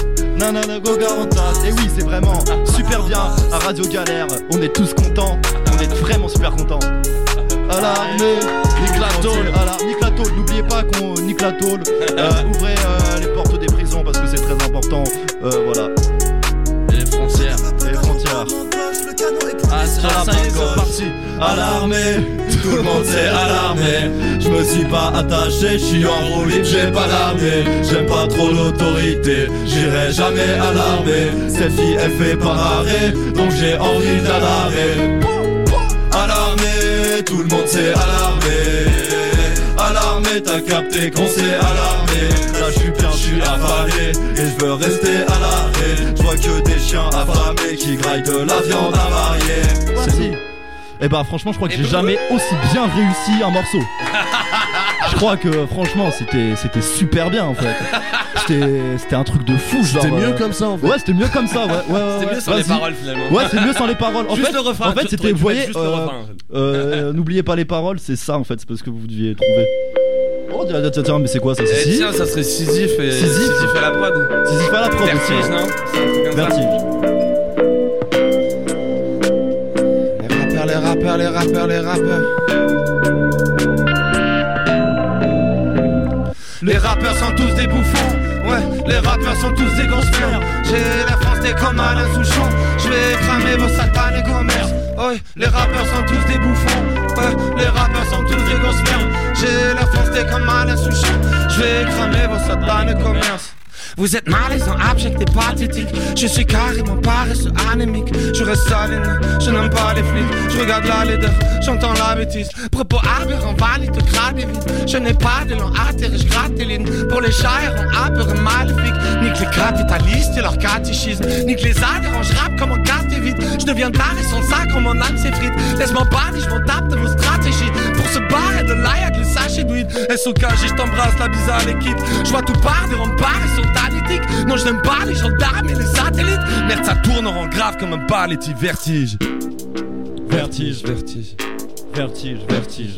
nanana go Garantas. Et oui, c'est vraiment super bien à Radio Galère. On est tous contents, on est vraiment super contents. À l'armée, nique la tôle, à la nique la tôle. N'oubliez pas qu'on nique la tôle. Euh, ouvrez euh, les portes des prisons parce que c'est très important. Euh, voilà. Et les frontières. Et les frontières. Ah, ça, ça y est, c'est parti. À l'armée, tout le monde s'est alarmé. Je me suis pas attaché, je suis en roue libre, j'ai pas d'armée. J'aime pas trop l'autorité, j'irai jamais à l'armée. Cette fille elle fait pas arrêt, donc j'ai envie d'alarmer. À l'armée, tout le monde s'est alarmé. À l'armée, t'as capté qu'on s'est alarmé. Là je suis bien, je suis affalé et je veux rester à l'arrêt. Je vois que des chiens affamés qui graillent de la viande avariée. Voici. Et bah franchement je crois que j'ai jamais aussi bien réussi un morceau. Je crois que franchement c'était c'était super bien en fait. C'était c'était un truc de fou genre. C'était mieux euh... comme ça en fait. Ouais c'était mieux comme ça ouais. ouais, ouais c'était ouais. mieux sans Vas-y. les paroles finalement. Ouais c'est mieux sans les paroles. En juste fait, le refrain. En fait c'était vous voyez juste euh, le refrain, en fait. euh, n'oubliez pas les paroles c'est ça en fait c'est parce que vous deviez trouver. Oh tiens tiens tiens mais c'est quoi ça Eh, Sisyphe tiens ça serait Sisyphe et Sisyphe. Sisyphe à la prod. Sisyphe à la prod aussi. Vertige non c'est un truc comme ça. Vertige. Les rappeurs, les rappeurs, les rappeurs. Les rappeurs sont tous des bouffons. Ouais, les rappeurs sont tous des grosses merdes. J'ai la France des comme Alain Souchon. Je vais cramer vos satanes et commerces. Ouais, les rappeurs sont tous des bouffons. Ouais, les rappeurs sont tous des grosses merdes. J'ai la France des comme Alain Souchon. Je vais cramer vos satanes et commerces. Vous êtes malaisant, abject et pathétique. Je suis carrément paresseux, anémique. Je reste saline, je n'aime pas les flics. Je regarde la laideur, j'entends la bêtise. Propos aberrants, valide, grade et vite. Je n'ai pas de long atterri, je gratte des lignes. Pour les chars, on aberre maléfique. Nique les capitalistes et leur catéchisme. Nique les adhérents, je rappe comme un casse vite. Je deviens taré, son sacre, mon âme s'effrite. Laisse-moi banni, je m'en tape de vos stratégies. Pour se barrer de là, y'a que le sachet d'huile. S O K J, je t'embrasse, la bise à l'équipe. Je vois tout part des remparts, ils sont analytiques. Non, je n'aime pas les gendarmes et les satellites. Merde, ça tourne, rend grave comme un balletti. Vertige. Vertige. Vertige. Vertige. Vertige. Vertige.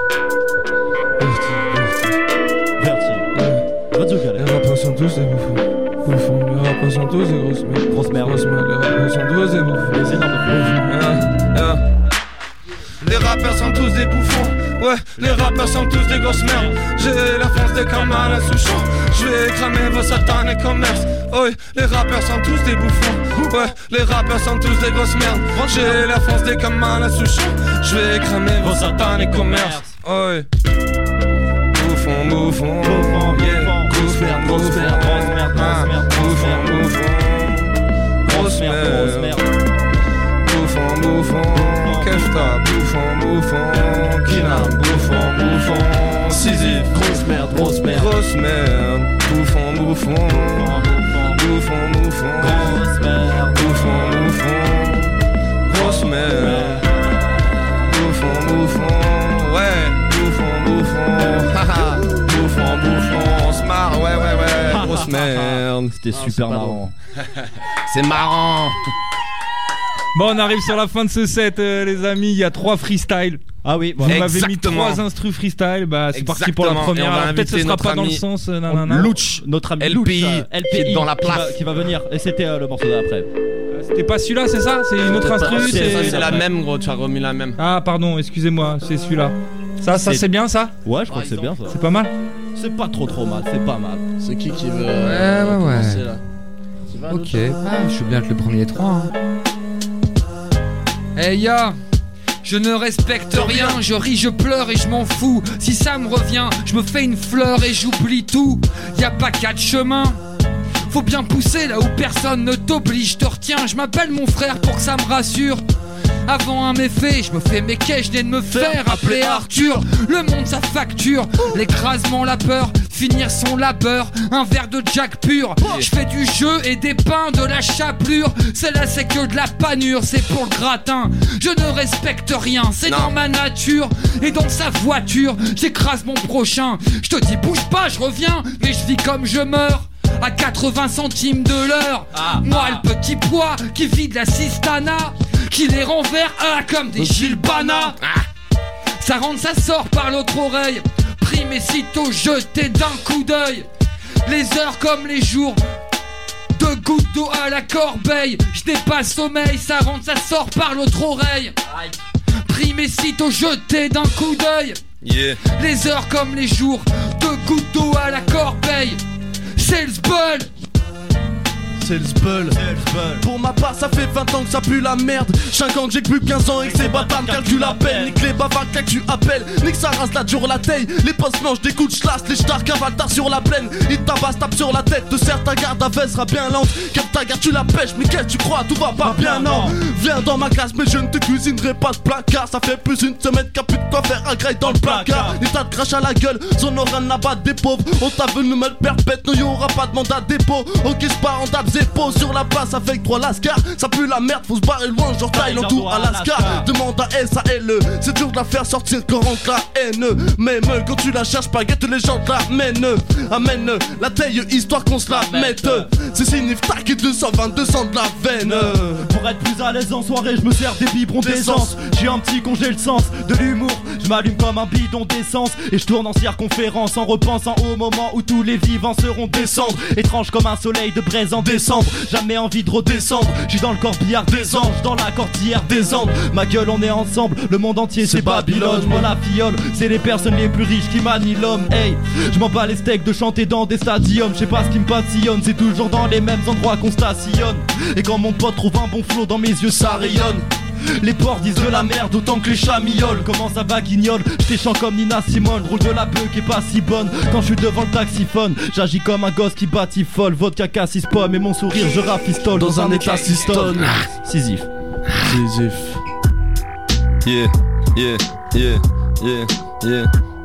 Vertige. Vertige. Radio Galère. Les rappeurs sont tous des bouffons. Bouffons. Les rappeurs sont tous des grosses merdes. Grosse merde. Grosses merdes. Les rappeurs sont tous des bouffons. Les énormes Ah, ah. Les rappeurs sont tous des bouffons. Ouais, les rappeurs sont tous des grosses merdes. J'ai la France des comme Alain Souchon. Je vais cramer vos satanes et commerces. Ouais, les rappeurs sont tous des bouffons. Ouais, les rappeurs sont tous des grosses merdes. J'ai la France des comme Alain Souchon. Je vais cramer vos satanes et commerces. Ouais. Bouffon, bouffon, Bouffon, yeah. grosse merde, grosse merde, grosse merde, grosse merde, Bouffon, bouffon, grosse merde. Bouffon, bouffon, Kefta, bouffon, bouffon, Kinam, bouffon, bouffon, Sisyphe, grosse merde, grosse merde, grosse merde, bouffon, bouffon, bouffon, bouffon, grosse merde, bouffon, bouffon, grosse merde, bouffon, bouffon, ouais, bouffon, bouffon, haha, bouffon, bouffon, on se marre, ouais, ouais, ouais, grosse merde. C'était super marrant. C'est marrant. Bon, on arrive sur la fin de ce set, euh, les amis. Il y a trois freestyles. Ah oui, Vous voilà. m'avez mis Exactement. trois instrus freestyle. Bah, c'est parti pour la Exactement. Et on première. va Alors, peut-être ce inviter sera notre pas dans le ami sens. euh, nanana. Louch, notre ami L P I, Louch, euh, L P I qui est dans la qui place. va, qui va venir. Et c'était euh, le morceau d'après. Euh, C'était pas celui-là, c'est ça? C'est une autre instru? C'est- Ça, c'est- c'est la même, gros, tu as remis la même. Ah, pardon, excusez-moi, c'est celui-là. Ça, ça C'est- c'est bien ça? Ouais, je crois que c'est bien ça. C'est pas mal? C'est pas trop trop mal, c'est pas mal. C'est qui qui veut Ouais, euh, ouais, ouais. commencer, là Qui va, Ok, l'autre ah, je suis bien que le premier trois. Hein. Hey ya, je ne respecte rien, je ris, je pleure et je m'en fous. Si ça me revient, je me fais une fleur et j'oublie tout. Y a pas quatre chemins. Faut bien pousser là où personne ne t'oblige, te retiens. Je m'appelle mon frère pour que ça me rassure. Avant un méfait, je me fais mes quais, je viens de me faire appeler Arthur. Le monde ça facture, l'écrasement, la peur, finir son labeur, un verre de Jack pur. Je fais du jeu et des pains, de la chapelure. Celle-là c'est que de la panure, c'est pour le gratin. Je ne respecte rien, c'est Non. dans ma nature. Et dans sa voiture, j'écrase mon prochain. Je te dis bouge pas, je reviens, mais je vis comme je meurs. À quatre-vingts centimes de l'heure. Moi le petit pois qui vide la cistana, qui les renverse ah, comme des gilbanas. Ça rentre, ça sort par l'autre oreille. Prime et sitôt jeté d'un coup d'œil. Les heures comme les jours Deux gouttes d'eau à la corbeille, je n'ai pas le sommeil, ça rentre, ça sort par l'autre oreille. Prime et sitôt jeté d'un coup d'œil. Yeah. Les heures comme les jours, deux gouttes d'eau à la corbeille. Sales Bull. C'est le spell. Pour ma part ça fait vingt ans que ça pue la merde. Cinq ans que j'ai que plus de quinze ans et que ces bâtards me calculent à peine. Nique les bavards que tu appelles, nique ça rase la dure la taille. Les postes manches des coups de chlasse, les stars cavalent tard sur la plaine. Ils tabassent, tapent sur la tête de certains garde à veste sera bien lente. Car ta garde tu la pêches, mais qu'est-ce que tu crois, tout va pas bien non. Viens dans ma case mais je ne te cuisinerai pas de placard. Ça fait plus une semaine qu'a plus de quoi faire un graille dans le placard. Les tas de crash à la gueule, son aura n'a pas des pauvres. On t'a venu me le perpète, non y'aura pas de mandat dépôt. Ok c'est pas rentable, zépo sur la place avec trois lascars. Ça pue la merde, faut se barrer loin, genre Thaïlande ou Alaska. Demande à S A L E, c'est dur de la faire sortir quand rentre la haine. Même quand tu la cherches pas, guette les gens te la mènent. Amène la taille histoire qu'on se la mette. C'est signif tac et deux cent vingt, deux cents de la veine. Pour être plus à l'aise en soirée, je me sers des biberons d'essence. J'ai un petit congé le sens de l'humour. Je m'allume comme un bidon d'essence et je tourne en circonférence en repensant au moment où tous les vivants seront descendus. Étrange comme un soleil de braise en décembre. Jamais envie de redescendre. J'suis dans le corbillard des anges, dans la cordillère des Andes. Ma gueule on est ensemble, le monde entier c'est Babylone. Moi la fiole, c'est les personnes les plus riches qui manient l'homme. Hey, je m'en bats les steaks de chanter dans des stadiums. Je sais pas ce qui me passionne, c'est toujours dans les mêmes endroits qu'on stationne. Et quand mon pote trouve un bon flow dans mes yeux ça rayonne. Les porcs disent de la merde autant que les chats miaulent. Comment ça va guignol, j't'ai chant comme Nina Simone. Roule de la beuh qui est pas si bonne. Quand je suis devant le taxiphone, j'agis comme un gosse qui batifole. Vodka cassis pomme et mon sourire je rafistole. Dans, dans un état systone. Sisyphe. Sisyphe. Yeah, yeah, yeah, yeah, yeah.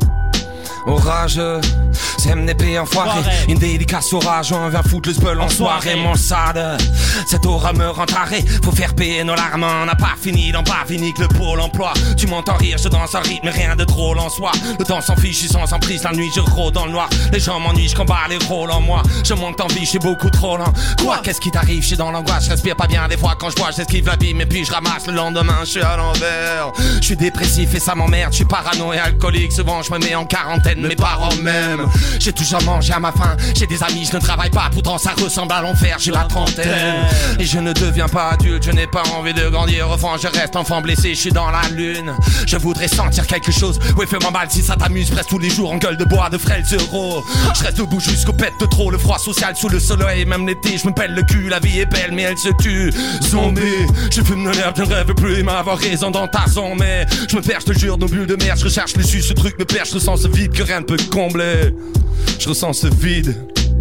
Orageux, c'est M D P enfoiré. Une dédicace au rage, on vient foutre le spell en soirée. Mon sade, cette aura me rend taré. Faut faire payer nos larmes, on n'a pas fini dans pas fini que le pôle emploi. Tu m'entends rire, je danse un rythme, rien de drôle en soi. Le temps s'en fiche, je suis sans emprise, la nuit je rôde dans le noir. Les gens m'ennuient, je combats les rôles en moi. Je monte en vie, je suis beaucoup trop lent. Quoi, qu'est-ce qui t'arrive, je suis dans l'angoisse, je respire pas bien des fois quand je bois, j'esquive la vie, mais puis je ramasse le lendemain, je suis à l'envers. Je suis dépressif et ça m'emmerde, je suis parano et alcoolique. Souvent je me mets en quarantaine, mes parents même. J'ai toujours mangé à ma faim, j'ai des amis, je ne travaille pas, pourtant ça ressemble à l'enfer, j'ai la trentaine. Et je ne deviens pas adulte, je n'ai pas envie de grandir. Au fond je reste enfant blessé, je suis dans la lune. Je voudrais sentir quelque chose, ouais fais-moi mal si ça t'amuse. Presque tous les jours en gueule de bois de frêles euros. Je reste debout jusqu'au pète de trop, le froid social sous le soleil. Même l'été je me pèle le cul, la vie est belle mais elle se tue. Zombie, je fume de l'herbe, je ne rêve plus m'avoir raison dans ta zone. Mais je me perds, je te jure, nos bulles de merde. Je recherche l'issue, ce truc me perd, je ressens ce vide que rien ne peut combler. Je ressens ce vide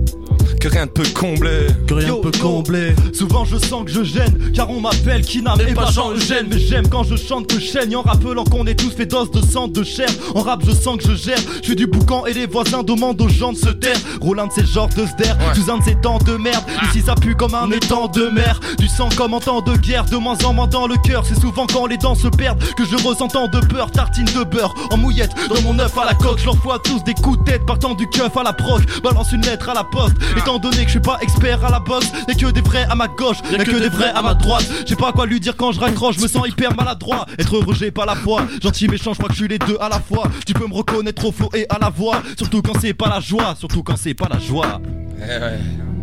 que rien ne peut combler. Que rien ne peut combler. Souvent je sens que je gêne, car on m'appelle Kinam et pas Jean Eugène. Mais j'aime quand je chante que je chaigne, en rappelant qu'on est tous fait d'os, de sang, de chair. En rap je sens que je gère, je fais du boucan et les voisins demandent aux gens de se taire. Roland de ces genres de sder, ouais. Sous un de ces temps de merde. Ici ça pue comme un étang de mer. Du sang comme en temps de guerre, de moins en moins dans le cœur. C'est souvent quand les dents se perdent que je ressens tant de peur. Tartine de beurre en mouillette dans mon œuf à la coque. Je leur fous à tous des coups de tête partant du keuf à la proc. Balance une lettre à la poste. Étant donné que je suis pas expert à la boxe, y'a que des vrais à ma gauche, y'a que, que des vrais à ma droite. J'ai pas quoi lui dire quand je raccroche, je me sens hyper maladroit. Être heureux j'ai pas la foi, gentil méchant je crois que je suis les deux à la fois. Tu peux me reconnaître au flow et à la voix, surtout quand c'est pas la joie, surtout quand c'est pas la joie. Eh ouais,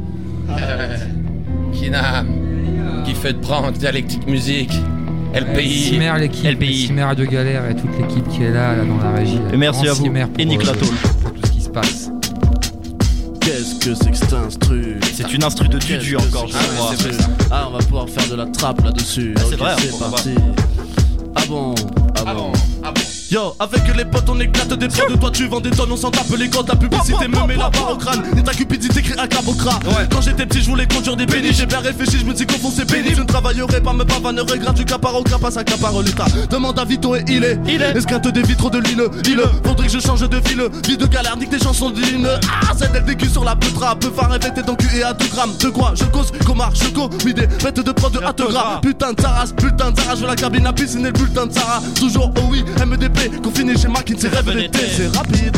eh ouais. Kinam, qui fait de branque, dialectique musique. L P I, Cimer l'équipe, L P I, Cimer Radio Galère et toute l'équipe qui est là, là dans la régie. Et merci à vous, et Nick Lato pour tout ce qui se passe. Qu'est-ce que c'est que cet instru? C'est une instru de Dudu encore, je crois. Ah, on va pouvoir faire de la trappe là-dessus. Ah, okay, c'est vrai, c'est parti. Ah bon, ah bon, ah bon. Yo, avec les potes on éclate des potes de toi tu vends des tonnes, on s'en tape les codes, la publicité me met la barre au crâne. Et ta cupidité crée un cabocra. Ouais. Quand j'étais petit je voulais conduire des bénis, j'ai bien réfléchi, je me dis qu'au fond c'est pénible. Je ne travaillerai pas, me pavanerai, gratuit capare au crap, à capare l'état. Demande à Vito et il est, il est. Esquinte des vitres de l'île, il faudrait que je change de fil. Vie de galère, nique des chansons d'île. Ah, c'est elle vécu sur la peutra, peu phare répéter ton cul et à deux grammes. De quoi je cause, comard, je commis des bêtes de prod à te gras. Putain de Saras, putain de Saras, je veux la cabine à piscine et le bulletin de Sarah. Toujours oh oui, M D P, confiné chez Mac, c'est rêve d'été, c'est rapide.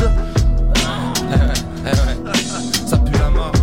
Eh ouais, eh ouais. Ça pue la mort,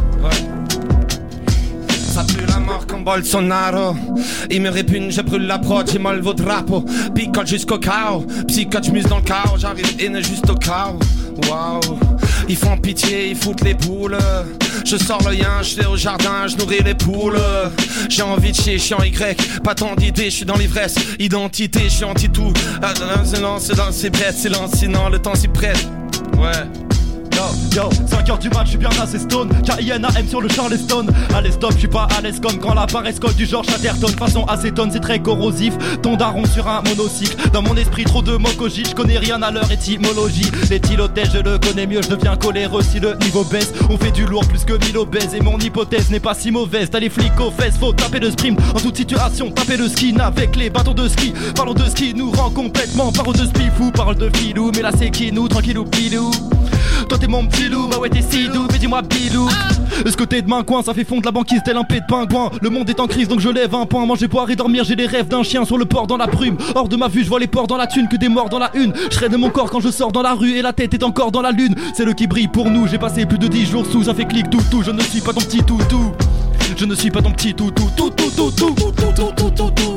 ouais. Ça pue la mort comme Bolsonaro. Il me répugne, je brûle la prod, j'immole vos drapeaux. Picote jusqu'au chaos, psychote, je muse dans le chaos. J'arrive in juste au chaos. Waouh, ils font pitié, ils foutent les poules. Je sors le yin, je vais au jardin, je nourris les poules. J'ai envie de chier, je suis en Y, pas tant d'idées, je suis dans l'ivresse. Identité, je suis anti-tout. Ah, non, c'est dans c'est bête, c'est lent, sinon le temps s'y prête. Ouais. Yo, yo, cinq heures du match, je suis bien assez stone. K I N A M sur le Charleston. Allez stop, je suis pas à l'aise comme quand la paresse colle du genre Chatterton. Façon acétone, c'est très corrosif. Ton daron sur un monocycle. Dans mon esprit, trop de mots cogite. Je connais rien à leur étymologie. L'éthylotège, je le connais mieux. Je deviens coléreux si le niveau baisse. On fait du lourd plus que mille obèses. Et mon hypothèse n'est pas si mauvaise. T'as les flics aux fesses, faut taper le sprint. En toute situation, taper le skin avec les bâtons de ski. Parlons de ski, nous rend complètement. Parole de spifou, parole de filou. Mais là c'est qui nous, tranquillou pilou. Toi t'es mon petit loup, bah ouais t'es si doux, mais dis-moi bilou. Ce côté de main coin, ça fait fondre la banquise tel un pet de pingouin. Le monde est en crise donc je lève un point. Manger, boire et dormir, j'ai les rêves d'un chien sur le port dans la brume. Hors de ma vue, je vois les ports dans la thune, que des morts dans la une. Je serai de mon corps quand je sors dans la rue et la tête est encore dans la lune. C'est le qui brille pour nous, j'ai passé plus de dix jours sous, ça fait clic tout tout. Je ne suis pas ton petit toutou. Je ne suis pas ton petit toutou. Tout tout tout tout tout tout tout tout tout tout.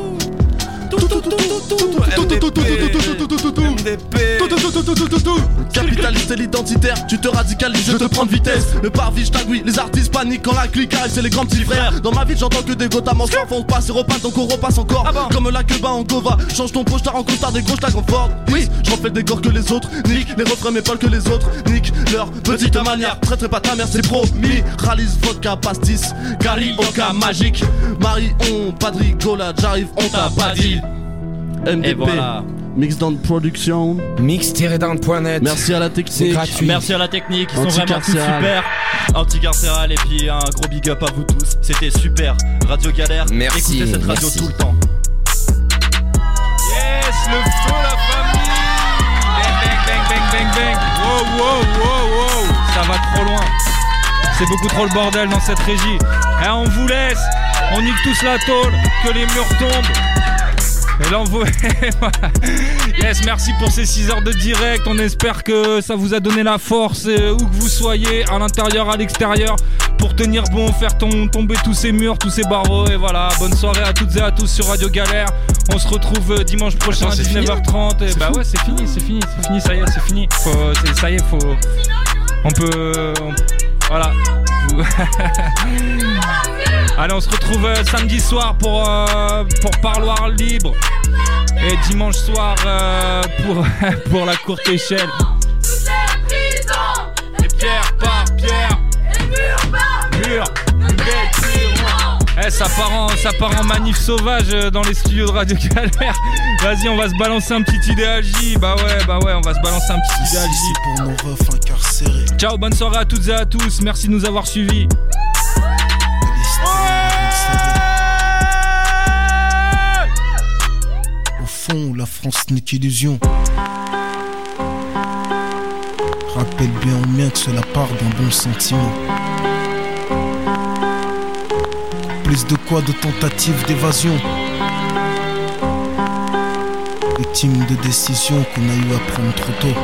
Capitaliste et l'identitaire, tu te radicalises, je te prends de vitesse. Le parvis, je t'aguille, les artistes paniquent quand la clique arrive, c'est les grands petits frères. Dans ma vie, j'entends que des gotha m'en sortent. On passe et repasse, donc on repasse encore. Comme la queue en Gova, change ton poche, t'as en costard, des gros j't'as confort. Oui, j'en fais des corps que les autres. Nique les refrains, mais pas que les autres. Nique leur petite manière. Traiterai pas ta mère, c'est promis. Ralise, vodka, pastis, Gali, Oka, magique. Marion, pas de rigolade, j'arrive, on t'a pas dit. M D P, voilà. Mixdown Production, mix-down point net. Merci à la technique. Merci à la technique, ils sont vraiment tous super. Anti-carcéral et puis un gros big up à vous tous. C'était super. Radio Galère, merci, écoutez cette radio merci. tout le temps. Yes, le feu, la famille. Bang, bang, bang, bang, bang, bang. Wow, wow, wow, wow. Ça va trop loin. C'est beaucoup trop le bordel dans cette régie. Eh, on vous laisse. On nique tous la tôle. Que les murs tombent. Et là on vous... Yes, merci pour ces six heures de direct. On espère que ça vous a donné la force, euh, où que vous soyez, à l'intérieur, à l'extérieur, pour tenir bon, faire tom- tomber tous ces murs, tous ces barreaux. Et voilà, bonne soirée à toutes et à tous sur Radio Galère. On se retrouve euh, dimanche prochain à dix-neuf heures trente. Et bah ouais, c'est fini, c'est fini, c'est fini, ça y est, c'est fini. Faut, c'est, ça y est, faut... On peut... On... Voilà. Allez, on se retrouve euh, samedi soir pour, euh, pour Parloir Libre. Et dimanche soir euh, pour, pour la courte échelle. Et pierre par pierre. Et mur par mur. Eh, ça part en, ça part en manif sauvage dans les studios de Radio Galère. Vas-y, on va se balancer un petit idéal J. Bah ouais, bah ouais, on va se balancer un petit idéal J. Ici pour nos refs incarcérés. Ciao, bonne soirée à toutes et à tous. Merci de nous avoir suivis. Au fond, la France n'est qu'illusion. Rappelle bien au mien que cela part d'un bon sentiment. Plus de quoi de tentatives d'évasion. Victime de décisions qu'on a eu à prendre trop tôt.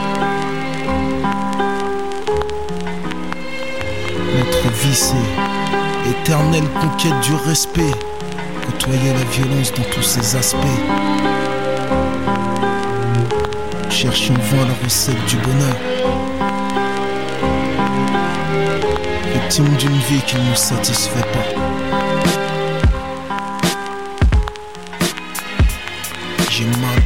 Notre vie c'est éternelle conquête du respect. Côtoyer la violence dans tous ses aspects. Cherchons vain la recette du bonheur. Victime d'une vie qui ne nous satisfait pas. J'ai mal.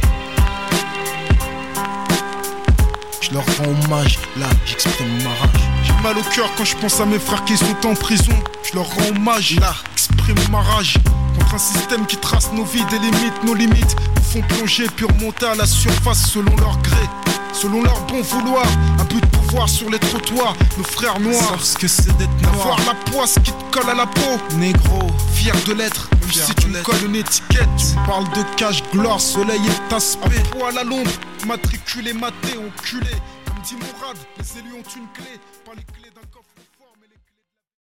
Je leur rends hommage, là j'exprime ma rage. J'ai mal au cœur quand je pense à mes frères qui sont en prison. Je leur rends hommage, là j'exprime ma rage. Contre un système qui trace nos vies, délimite nos limites, nous font plonger puis remonter à la surface selon leur gré, selon leur bon vouloir. Un but de pouvoir sur les trottoirs, nos frères noirs savent ce que c'est d'être noir. Avoir la poisse qui te colle à la peau, négro, fier de l'être. Même si tu me colles une étiquette, tu me parles de cash, gloire, soleil et aspect. Poil à l'ombre, matriculé, maté, enculé. Comme dit Mourad, les élus ont une clé, pas les clés d'un